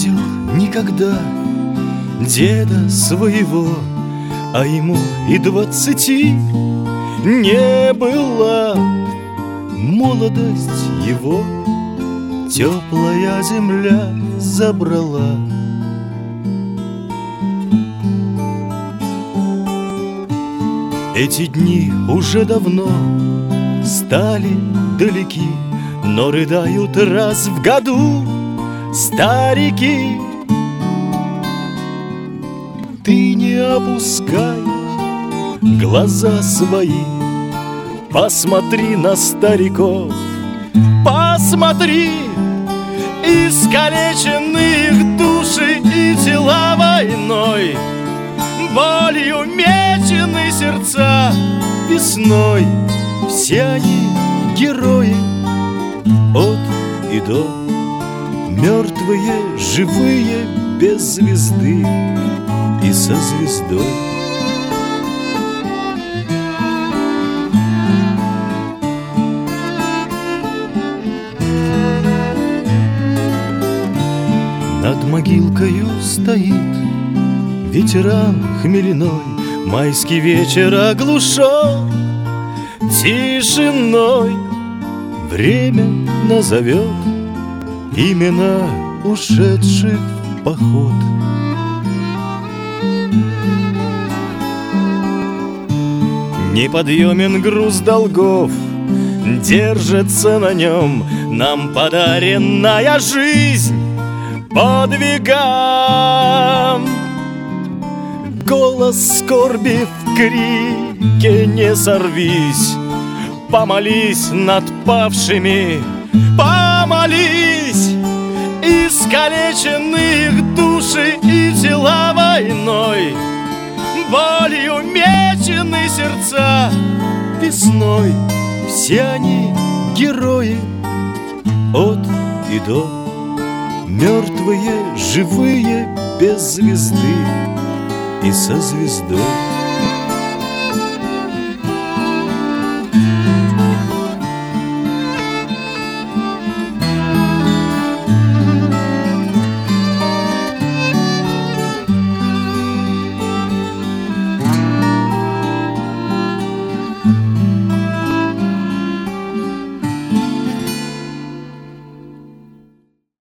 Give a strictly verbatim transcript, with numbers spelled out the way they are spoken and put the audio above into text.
видел никогда деда своего, а ему и двадцати не было. Молодость его теплая земля забрала. Эти дни уже давно стали далеки, но рыдают раз в году старики. Ты не опускай глаза свои, посмотри на стариков, посмотри. Искалечены их души и тела войной, болью мечены сердца весной. Все они герои от и до, мертвые, живые, без звезды и со звездой. Над могилкою стоит ветеран хмельной, майский вечер оглушен тишиной. Время назовет имена ушедших в поход. Неподъемен груз долгов, держится на нем нам подаренная жизнь подвигам. Голос скорби в крике не сорвись, помолись над павшими, помолись. Искалечены их души и тела войной, болью мечены сердца весной. Все они герои от и до, мертвые, живые, без звезды и со звездой.